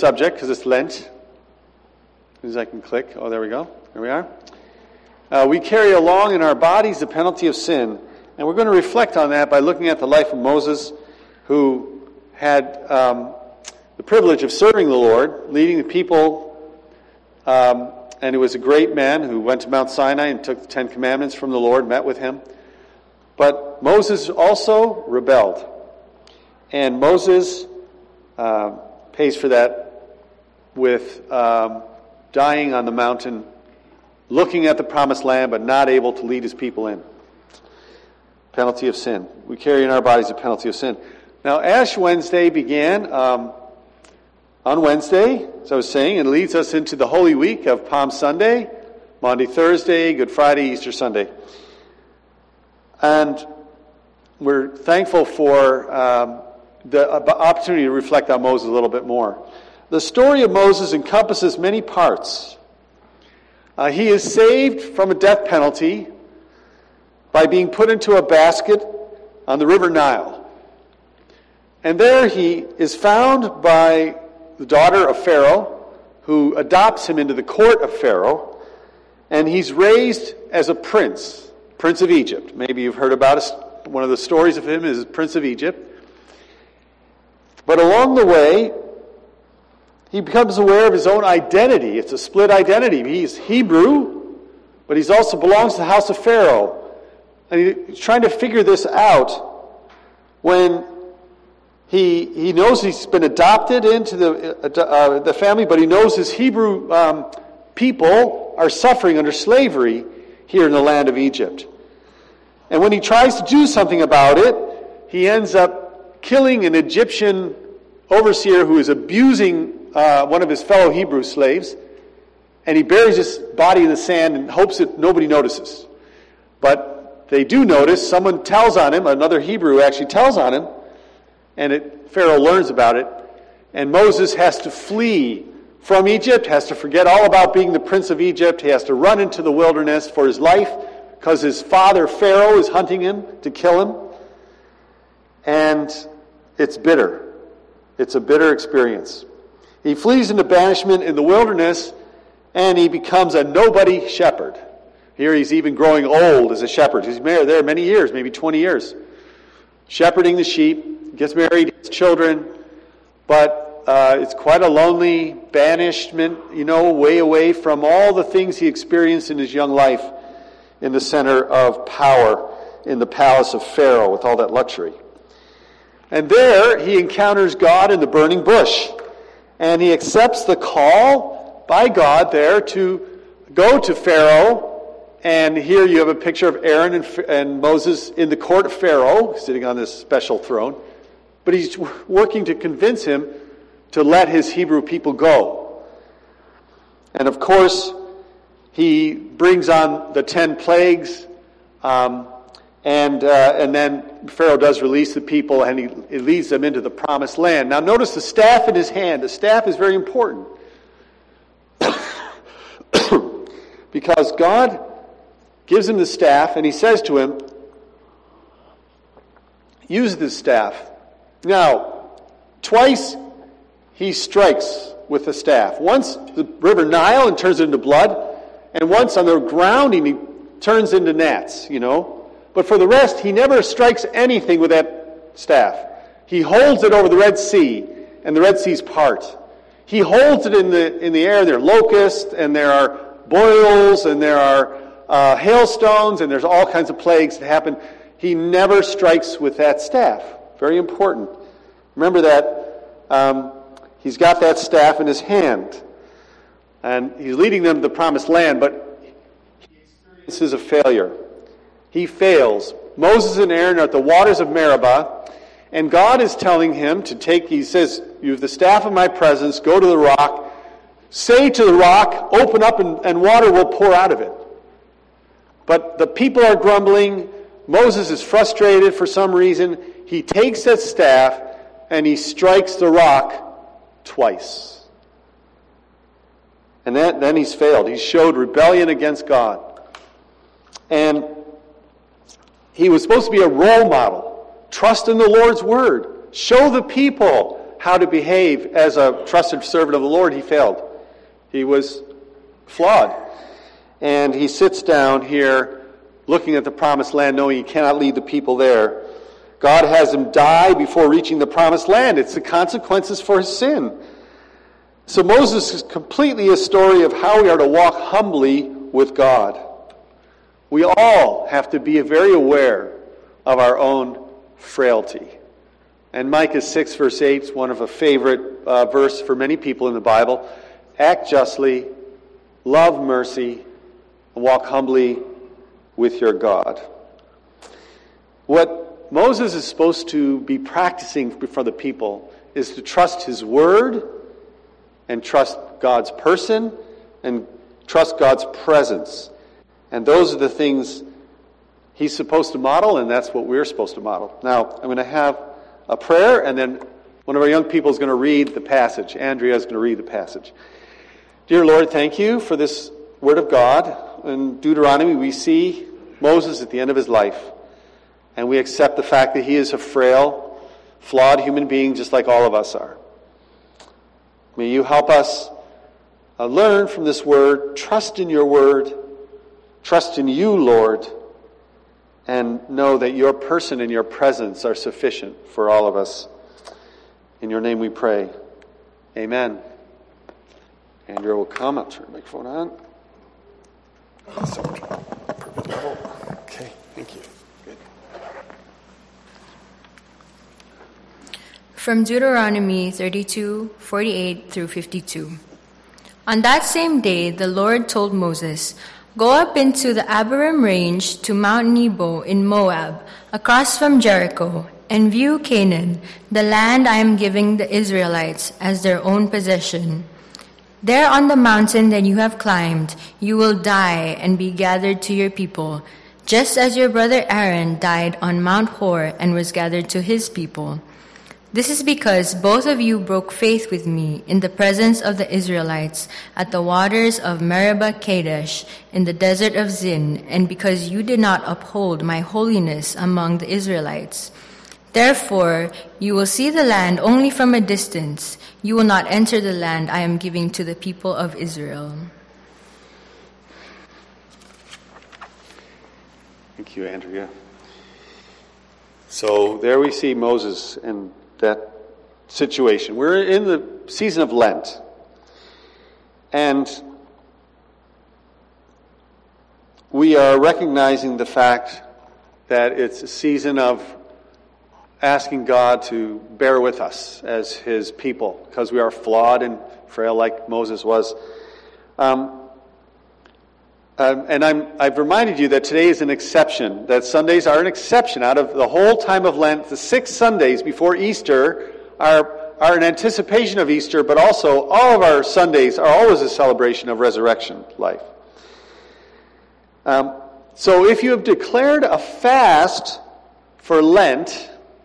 subject because it's Lent. As soon as I can click. Oh, there we go. There we are. We carry along in our bodies the penalty of sin. And we're going to reflect on that by looking at the life of Moses, who had the privilege of serving the Lord, leading the people, and he was a great man who went to Mount Sinai and took the Ten Commandments from the Lord, met with him. But Moses also rebelled. And Moses pays for that with dying on the mountain, looking at the promised land, but not able to lead his people in. Penalty of sin. We carry in our bodies the penalty of sin. Now, Ash Wednesday began on Wednesday, as I was saying, and leads us into the Holy Week of Palm Sunday, Maundy Thursday, Good Friday, Easter Sunday. And we're thankful for the opportunity to reflect on Moses a little bit more. The story of Moses encompasses many parts. He is saved from a death penalty by being put into a basket on the River Nile. And there he is found by the daughter of Pharaoh, who adopts him into the court of Pharaoh, and he's raised as a prince of Egypt. Maybe you've heard about it. One of the stories of him is Prince of Egypt. But along the way, he becomes aware of his own identity. It's a split identity. He's Hebrew, but he also belongs to the house of Pharaoh. And he's trying to figure this out when he knows he's been adopted into the family, but he knows his Hebrew people are suffering under slavery here in the land of Egypt. And when he tries to do something about it, he ends up killing an Egyptian overseer who is abusing one of his fellow Hebrew slaves, and he buries his body in the sand and hopes that nobody notices. But they do notice. Someone tells on him. Another Hebrew actually tells on him, and Pharaoh learns about it. And Moses has to flee from Egypt, has to forget all about being the prince of Egypt. He has to run into the wilderness for his life because his father Pharaoh is hunting him to kill him. And it's bitter. It's a bitter experience. He flees into banishment in the wilderness, and he becomes a nobody shepherd. Here he's even growing old as a shepherd. He's married there many years, maybe 20 years. Shepherding the sheep, gets married, has children, but it's quite a lonely banishment, way away from all the things he experienced in his young life in the center of power in the palace of Pharaoh with all that luxury. And there he encounters God in the burning bush. And he accepts the call by God there to go to Pharaoh. And here you have a picture of Aaron and Moses in the court of Pharaoh, sitting on this special throne. But he's working to convince him to let his Hebrew people go. And of course, he brings on the 10 plagues, and then Pharaoh does release the people, and he leads them into the promised land. Now notice the staff in his hand. The staff is very important. Because God gives him the staff, and he says to him, use this staff. Now, twice he strikes with the staff. Once the river Nile and turns it into blood, and once on the ground and he turns into gnats, But for the rest, he never strikes anything with that staff. He holds it over the Red Sea, and the Red Sea's part. He holds it in the air. There are locusts, and there are boils, and there are hailstones, and there's all kinds of plagues that happen. He never strikes with that staff. Very important. Remember that he's got that staff in his hand, and he's leading them to the promised land, but he experiences a failure. He fails. Moses and Aaron are at the waters of Meribah, and God is telling him to take, he says, you have the staff of my presence, go to the rock, say to the rock, open up and water will pour out of it. But the people are grumbling. Moses is frustrated for some reason. He takes that staff and he strikes the rock twice. And then he's failed. He showed rebellion against God. And he was supposed to be a role model. Trust in the Lord's word. Show the people how to behave as a trusted servant of the Lord, he failed. He was flawed. And he sits down here looking at the promised land, knowing he cannot lead the people there. God has him die before reaching the promised land. It's the consequences for his sin. So Moses is completely a story of how we are to walk humbly with God. We all have to be very aware of our own frailty. And Micah 6 verse 8 is one of a favorite verse for many people in the Bible. Act justly, love mercy, and walk humbly with your God. What Moses is supposed to be practicing before the people is to trust his word and trust God's person and trust God's presence. And those are the things he's supposed to model, and that's what we're supposed to model. Now, I'm going to have a prayer, and then one of our young people is going to read the passage. Andrea is going to read the passage. Dear Lord, thank you for this word of God. In Deuteronomy, we see Moses at the end of his life. And we accept the fact that he is a frail, flawed human being just like all of us are. May you help us learn from this word, trust in your word, trust in you, Lord, and know that your person and your presence are sufficient for all of us. In your name we pray. Amen. Andrea will come. I'll turn the microphone on. Perfect level. Okay, thank you. From Deuteronomy 32:48 through 52. On that same day, the Lord told Moses, "Go up into the Abarim range to Mount Nebo in Moab, across from Jericho, and view Canaan, the land I am giving the Israelites as their own possession. There on the mountain that you have climbed, you will die and be gathered to your people, just as your brother Aaron died on Mount Hor and was gathered to his people. This is because both of you broke faith with me in the presence of the Israelites at the waters of Meribah Kadesh in the desert of Zin, and because you did not uphold my holiness among the Israelites. Therefore, you will see the land only from a distance. You will not enter the land I am giving to the people of Israel." Thank you, Andrea. So there we see Moses and that situation. We're in the season of Lent. And we are recognizing the fact that it's a season of asking God to bear with us as his people, because we are flawed and frail like Moses was. And I've reminded you that today is an exception, that Sundays are an exception. Out of the whole time of Lent, the 6 Sundays before Easter are an anticipation of Easter, but also all of our Sundays are always a celebration of resurrection life. So if you have declared a fast for Lent,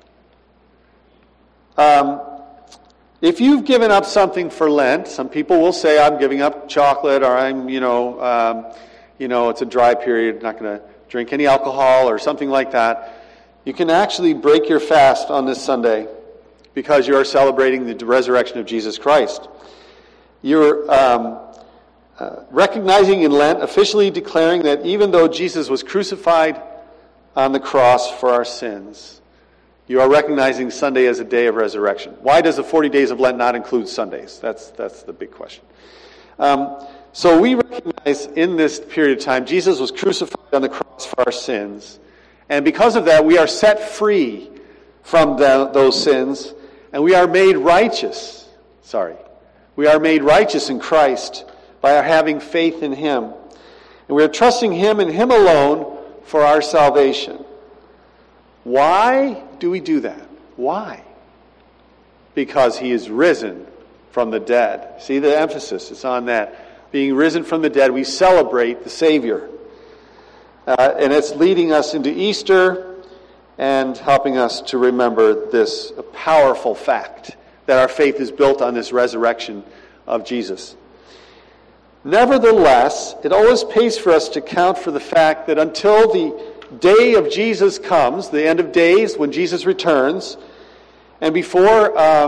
if you've given up something for Lent, some people will say, I'm giving up chocolate, or I'm, it's a dry period, not going to drink any alcohol or something like that. You can actually break your fast on this Sunday because you are celebrating the resurrection of Jesus Christ. You're recognizing in Lent, officially declaring that even though Jesus was crucified on the cross for our sins, you are recognizing Sunday as a day of resurrection. Why does the 40 days of Lent not include Sundays? That's the big question. So we recognize in this period of time, Jesus was crucified on the cross for our sins. And because of that, we are set free from those sins. And we are made righteous. We are made righteous in Christ by our having faith in him. And we are trusting him and him alone for our salvation. Why do we do that? Why? Because he is risen from the dead. See the emphasis, it's on that. Being risen from the dead, we celebrate the Savior. And it's leading us into Easter and helping us to remember this powerful fact that our faith is built on this resurrection of Jesus. Nevertheless, it always pays for us to count for the fact that until the day of Jesus comes, the end of days when Jesus returns, and before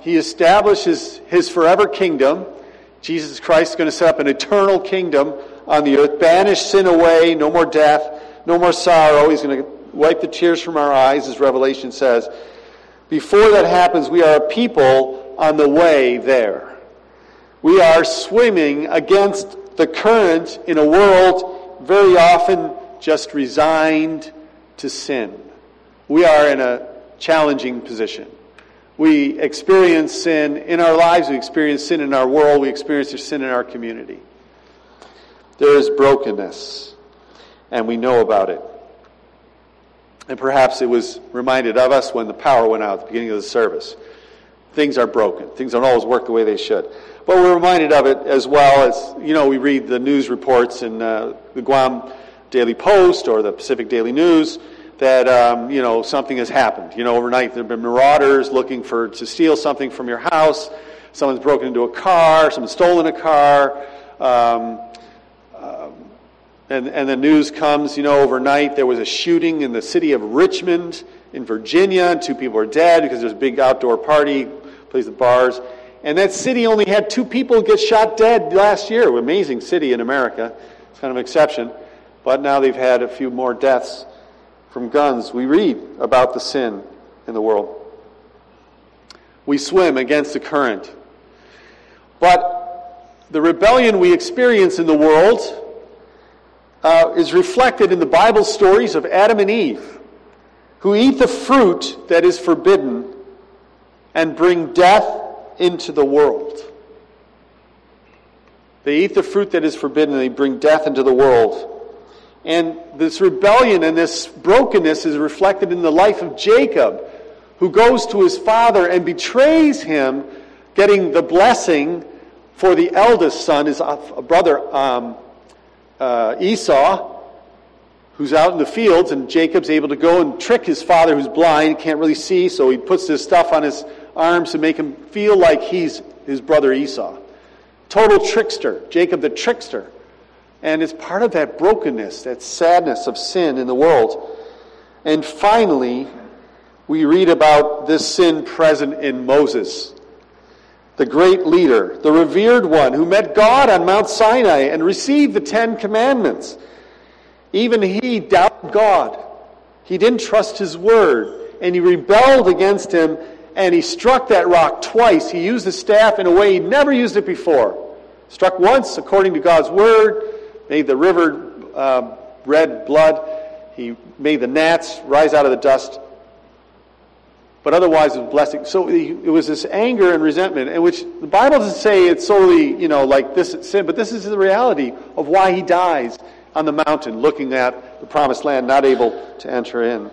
he establishes his forever kingdom. Jesus Christ is going to set up an eternal kingdom on the earth, banish sin away, no more death, no more sorrow. He's going to wipe the tears from our eyes, as Revelation says. Before that happens, we are a people on the way there. We are swimming against the current in a world very often just resigned to sin. We are in a challenging position. We experience sin in our lives, we experience sin in our world, we experience sin in our community. There is brokenness, and we know about it. And perhaps it was reminded of us when the power went out at the beginning of the service. Things are broken. Things don't always work the way they should. But we're reminded of it as well as, we read the news reports in the Guam Daily Post or the Pacific Daily News that, something has happened. Overnight there have been marauders looking to steal something from your house. Someone's broken into a car. Someone's stolen a car. And the news comes, overnight there was a shooting in the city of Richmond in Virginia. 2 people are dead because there's a big outdoor party, plays at bars. And that city only had 2 people get shot dead last year. Amazing city in America. It's kind of an exception. But now they've had a few more deaths from guns. We read about the sin in the world. We swim against the current. But the rebellion we experience in the world is reflected in the Bible stories of Adam and Eve, who eat the fruit that is forbidden and bring death into the world. They eat the fruit that is forbidden and they bring death into the world. And this rebellion and this brokenness is reflected in the life of Jacob, who goes to his father and betrays him, getting the blessing for the eldest son, his brother Esau, who's out in the fields, and Jacob's able to go and trick his father who's blind, can't really see, so he puts this stuff on his arms to make him feel like he's his brother Esau. Total trickster, Jacob the trickster. And it's part of that brokenness, that sadness of sin in the world. And finally, we read about this sin present in Moses, the great leader, the revered one who met God on Mount Sinai and received the 10 Commandments. Even he doubted God. He didn't trust his word, and he rebelled against him, and he struck that rock twice. He used the staff in a way he'd never used it before. Struck once according to God's word, made the river red blood. He made the gnats rise out of the dust. But otherwise it was blessing. So it was this anger and resentment, in which the Bible doesn't say it's solely, like this is sin, but this is the reality of why he dies on the mountain, looking at the promised land, not able to enter in.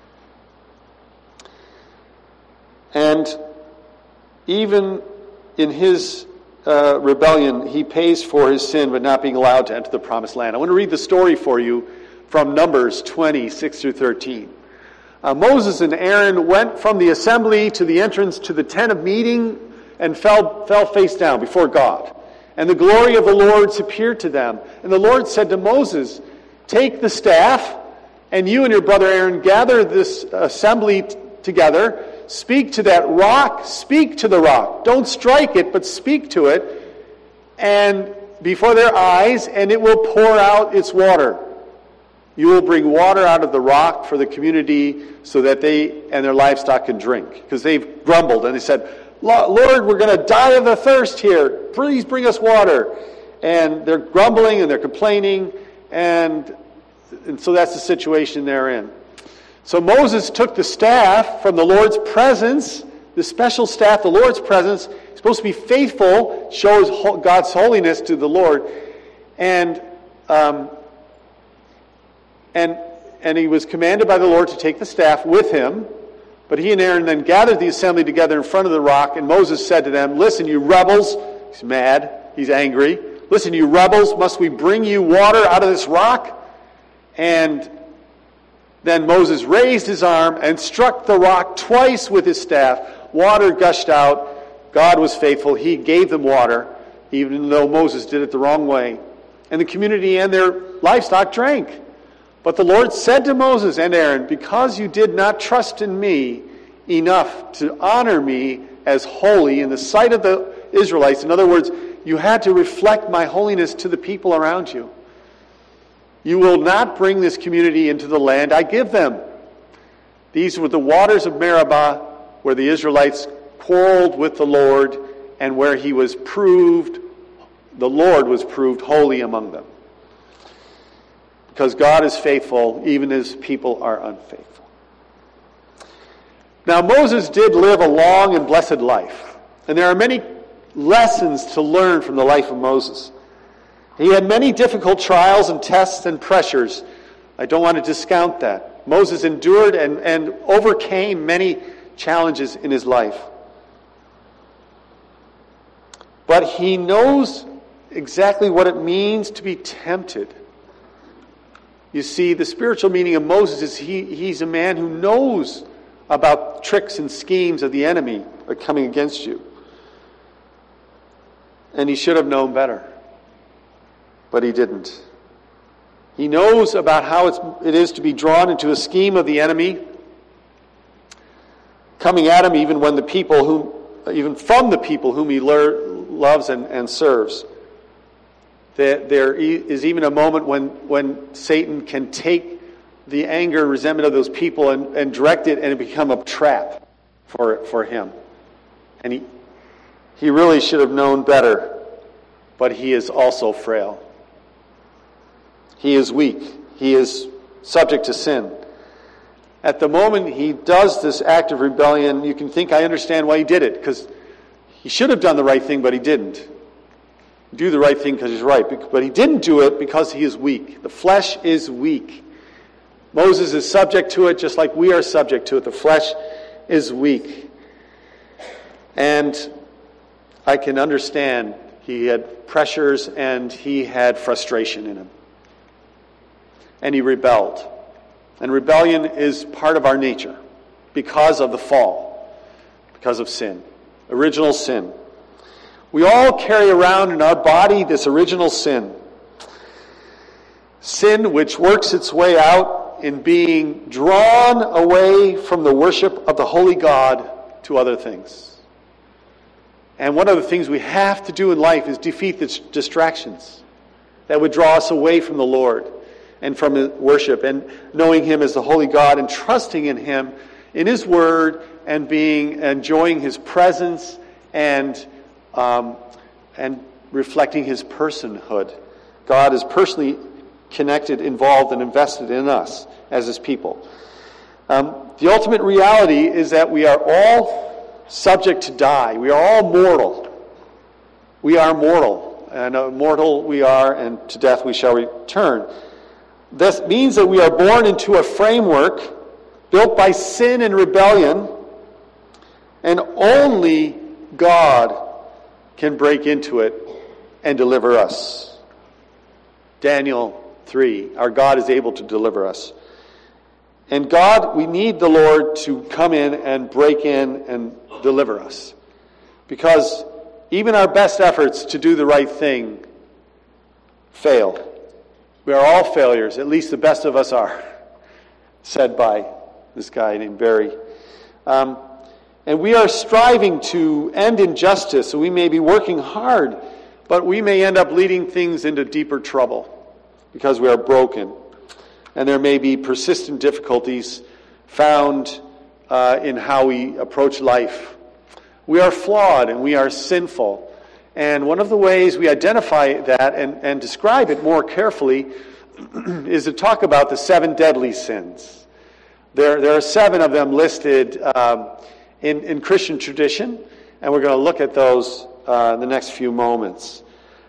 And even in his rebellion, he pays for his sin, but not being allowed to enter the promised land. I want to read the story for you from Numbers 20, 6 through 13. Moses and Aaron went from the assembly to the entrance to the tent of meeting and fell face down before God. And the glory of the Lord appeared to them. And the Lord said to Moses, "Take the staff, and you and your brother Aaron gather this assembly together. Speak to that rock. Speak to the rock. Don't strike it, but speak to it. And before their eyes, and it will pour out its water. You will bring water out of the rock for the community so that they and their livestock can drink." Because they've grumbled and they said, "Lord, we're going to die of the thirst here. Please bring us water." And they're grumbling and they're complaining. And so that's the situation they're in. So Moses took the staff from the Lord's presence, the special staff, the Lord's presence. He's supposed to be faithful, shows God's holiness to the Lord. And he was commanded by the Lord to take the staff with him. But he and Aaron then gathered the assembly together in front of the rock, and Moses said to them, "Listen, you rebels," he's mad, he's angry, "Listen, you rebels, must we bring you water out of this rock?" And then Moses raised his arm and struck the rock twice with his staff. Water gushed out. God was faithful. He gave them water, even though Moses did it the wrong way. And the community and their livestock drank. But the Lord said to Moses and Aaron, "Because you did not trust in me enough to honor me as holy in the sight of the Israelites. In other words, you had to reflect my holiness to the people around you. You will not bring this community into the land I give them. These were the waters of Meribah, where the Israelites quarreled with the Lord, and where the Lord was proved holy among them. Because God is faithful, even as people are unfaithful. Now, Moses did live a long and blessed life. And there are many lessons to learn from the life of Moses. He had many difficult trials and tests and pressures. I don't want to discount that. Moses endured and overcame many challenges in his life. But he knows exactly what it means to be tempted. You see, the spiritual meaning of Moses is he's a man who knows about tricks and schemes of the enemy that are coming against you. And he should have known better. But he didn't. He knows about how it is to be drawn into a scheme of the enemy, coming at him even from the people whom he loves and serves. There is even a moment when Satan can take the anger and resentment of those people and direct it, and it become a trap for him. And he really should have known better, but he is also frail. He is weak. He is subject to sin. At the moment he does this act of rebellion, you can think, I understand why he did it, because he should have done the right thing, but he didn't. Do the right thing because he's right. But he didn't do it because he is weak. The flesh is weak. Moses is subject to it just like we are subject to it. The flesh is weak. And I can understand he had pressures and he had frustration in him. And he rebelled. And rebellion is part of our nature because of the fall, because of sin, original sin. We all carry around in our body this original sin. Sin which works its way out in being drawn away from the worship of the holy God to other things. And one of the things we have to do in life is defeat the distractions that would draw us away from the Lord and from His worship and knowing Him as the holy God and trusting in Him, in His Word, and enjoying His presence and reflecting His personhood. God is personally connected, involved, and invested in us as His people. The ultimate reality is that we are all subject to die. We are all mortal. We are mortal. And mortal we are, and to death we shall return. This means that we are born into a framework built by sin and rebellion, and only God can break into it and deliver us. Daniel 3, our God is able to deliver us. And God, we need the Lord to come in and break in and deliver us. Because even our best efforts to do the right thing fail. We are all failures, at least the best of us are, said by this guy named Barry. And we are striving to end injustice, so we may be working hard, but we may end up leading things into deeper trouble because we are broken. And there may be persistent difficulties found in how we approach life. We are flawed and we are sinful. And one of the ways we identify that and describe it more carefully is to talk about the 7 deadly sins. There are 7 of them listed in Christian tradition, and we're going to look at those in the next few moments.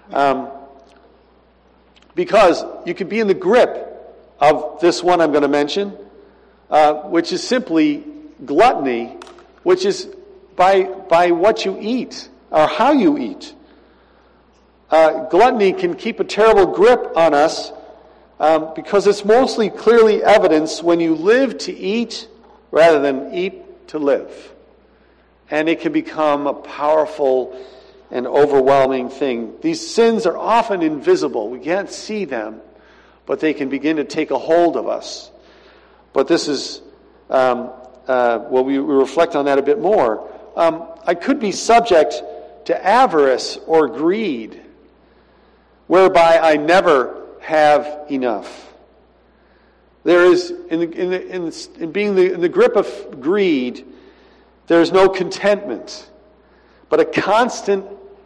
Because you could be in the grip of this one I'm going to mention, which is simply gluttony, which is by what you eat or how you eat. Gluttony can keep a terrible grip on us because it's mostly clearly evidenced when you live to eat rather than eat to live. And it can become a powerful and overwhelming thing. These sins are often invisible. We can't see them, but they can begin to take a hold of us. But this is, we reflect on that a bit more. I could be subject to avarice or greed, whereby I never have enough. There is, in being in the grip of greed, there is no contentment, but a constant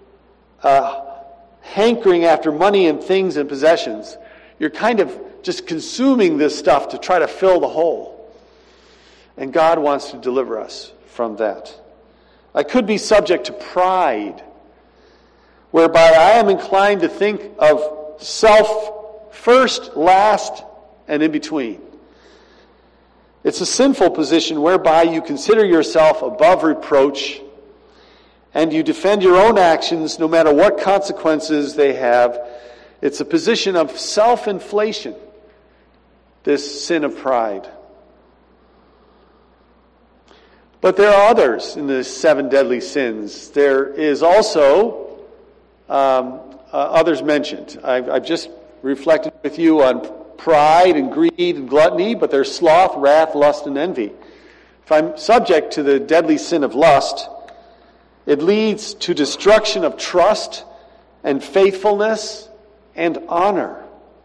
hankering after money and things and possessions. You're kind of just consuming this stuff to try to fill the hole. And God wants to deliver us from that. I could be subject to pride, whereby I am inclined to think of self first, last, and in between. It's a sinful position whereby you consider yourself above reproach and you defend your own actions no matter what consequences they have. It's a position of self-inflation, this sin of pride. But there are others in the 7 deadly sins. There is also others mentioned. I've just reflected with you on pride and greed and gluttony, but there's sloth, wrath, lust, and envy. If I'm subject to the deadly sin of lust, it leads to destruction of trust and faithfulness and honor.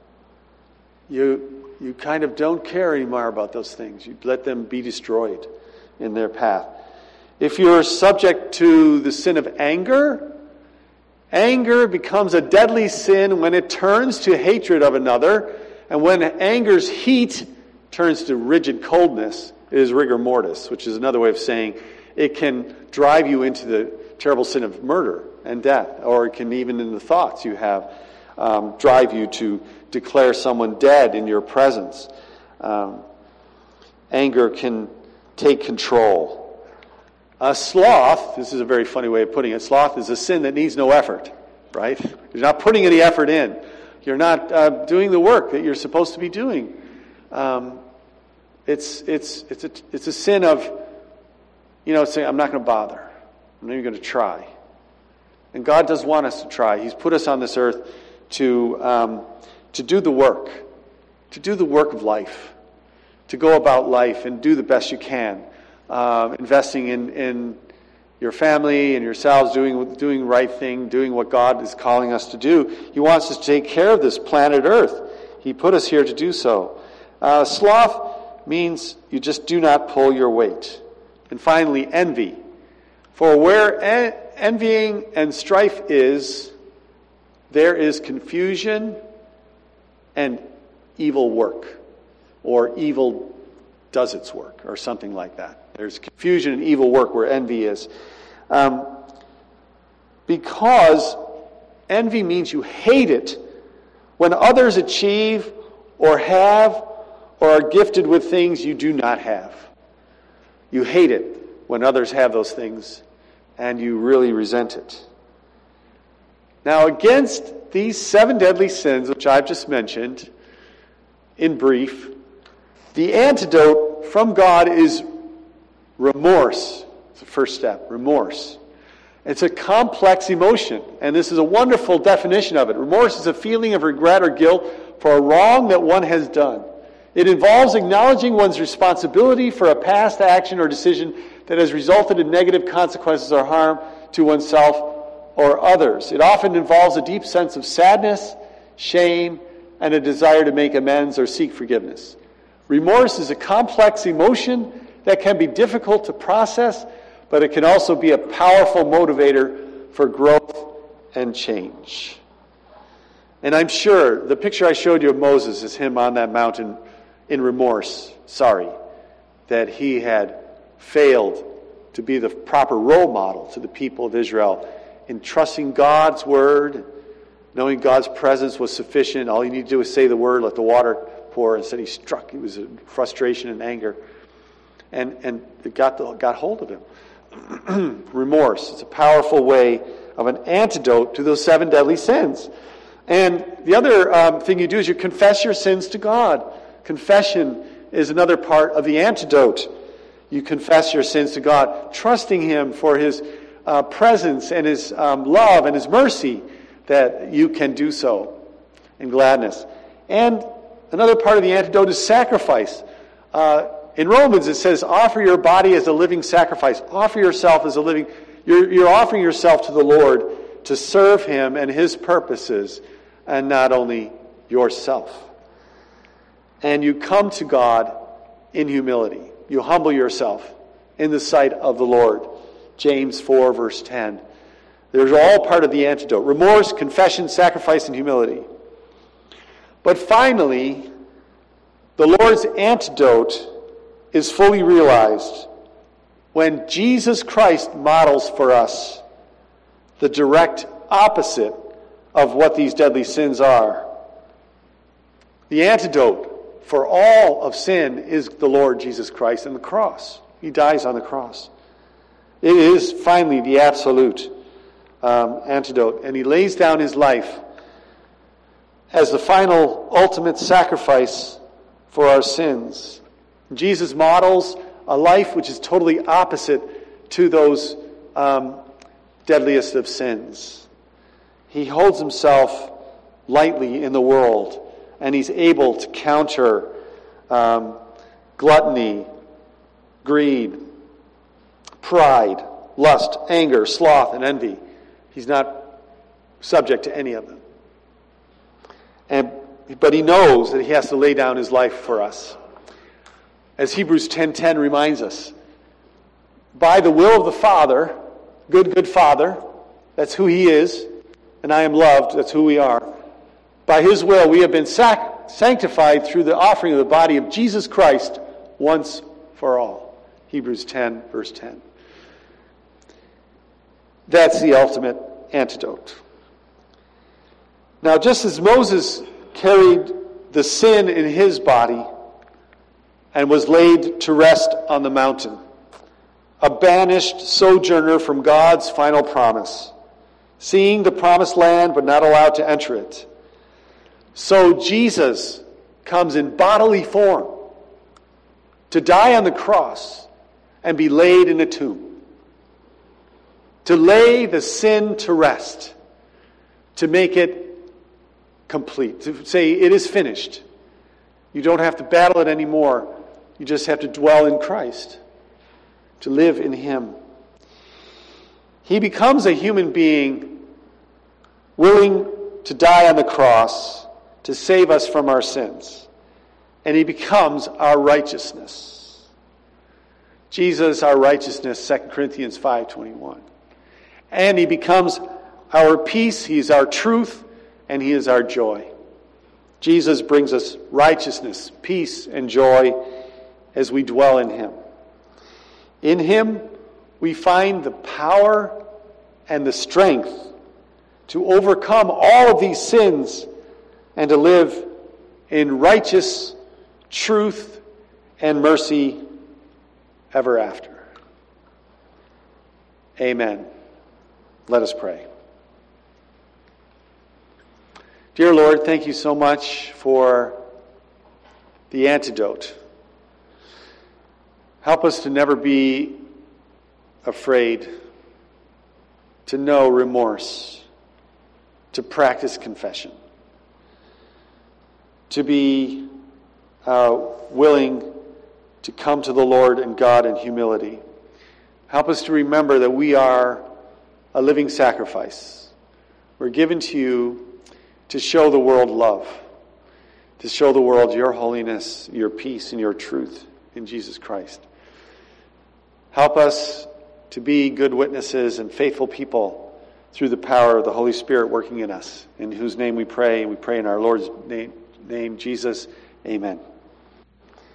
You kind of don't care anymore about those things. You let them be destroyed in their path. If you're subject to the sin of anger, anger becomes a deadly sin when it turns to hatred of another, and when anger's heat turns to rigid coldness, it is rigor mortis, which is another way of saying it can drive you into the terrible sin of murder and death, or it can, even in the thoughts you have, drive you to declare someone dead in your presence. Anger can take control. Sloth, this is a very funny way of putting it, sloth is a sin that needs no effort, right? You're not putting any effort in. You're not doing the work that you're supposed to be doing. It's a sin of, saying, I'm not going to bother. I'm not even going to try. And God does want us to try. He's put us on this earth to do the work, of life, to go about life and do the best you can, investing in your family and yourselves, doing the right thing, doing what God is calling us to do. He wants us to take care of this planet Earth. He put us here to do so. Sloth means you just do not pull your weight. And finally, envy. For where envying and strife is, there is confusion and evil work, or evil does its work, or something like that. There's confusion and evil work where envy is. Because envy means you hate it when others achieve or have or are gifted with things you do not have. You hate it when others have those things, and you really resent it. Now, against these 7 deadly sins, which I've just mentioned, in brief, the antidote from God is remorse. It's the first step, remorse. It's a complex emotion, and this is a wonderful definition of it. Remorse is a feeling of regret or guilt for a wrong that one has done. It involves acknowledging one's responsibility for a past action or decision that has resulted in negative consequences or harm to oneself or others. It often involves a deep sense of sadness, shame, and a desire to make amends or seek forgiveness. Remorse is a complex emotion that can be difficult to process, but it can also be a powerful motivator for growth and change. And I'm sure the picture I showed you of Moses is him on that mountain in remorse, that he had failed to be the proper role model to the people of Israel in trusting God's word, knowing God's presence was sufficient. All you need to do is say the word, let the water pour. Instead he struck. It was a frustration and anger. And it got hold of him. Remorse. It's a powerful way of an antidote to those 7 deadly sins. And the other thing you do is you confess your sins to God. Confession is another part of the antidote. You confess your sins to God, trusting Him for His presence and His love and His mercy, that you can do so in gladness. And another part of the antidote is sacrifice. In Romans it says, offer your body as a living sacrifice. Offer yourself as a living You're offering yourself to the Lord to serve him and his purposes, and not only yourself. And you come to God in humility. You humble yourself in the sight of the Lord. James 4, verse 10. They're all part of the antidote. Remorse, confession, sacrifice, and humility. But finally, the Lord's antidote is fully realized when Jesus Christ models for us the direct opposite of what these deadly sins are. The antidote for all of sin is the Lord Jesus Christ and the cross. He dies on the cross. It is finally the absolute antidote. And he lays down his life as the final, ultimate sacrifice for our sins. Jesus models a life which is totally opposite to those deadliest of sins. He holds himself lightly in the world, and he's able to counter gluttony, greed, pride, lust, anger, sloth, and envy. He's not subject to any of them. But he knows that he has to lay down his life for us. As Hebrews 10:10 reminds us, by the will of the Father, good Father, that's who he is, and I am loved, that's who we are. By his will, we have been sanctified through the offering of the body of Jesus Christ once for all. Hebrews 10, verse 10. That's the ultimate antidote. Now, just as Moses carried the sin in his body and was laid to rest on the mountain, a banished sojourner from God's final promise, seeing the promised land but not allowed to enter it, so Jesus comes in bodily form to die on the cross and be laid in a tomb, to lay the sin to rest, to make it complete, to say it is finished. You don't have to battle it anymore. You just have to dwell in Christ, to live in him. He becomes a human being willing to die on the cross to save us from our sins. And he becomes our righteousness. Jesus, our righteousness, 2 Corinthians 5:21. And he becomes our peace, he is our truth, and he is our joy. Jesus brings us righteousness, peace, and joy as we dwell in him. In him, we find the power and the strength to overcome all of these sins and to live in righteous truth and mercy ever after. Amen. Let us pray. Dear Lord, thank you so much for the antidote. Help us to never be afraid, to know remorse, to practice confession, to be willing to come to the Lord and God in humility. Help us to remember that we are a living sacrifice. We're given to you to show the world love, to show the world your holiness, your peace, and your truth in Jesus Christ. Help us to be good witnesses and faithful people through the power of the Holy Spirit working in us, in whose name we pray, and we pray in our Lord's name, Jesus. Amen.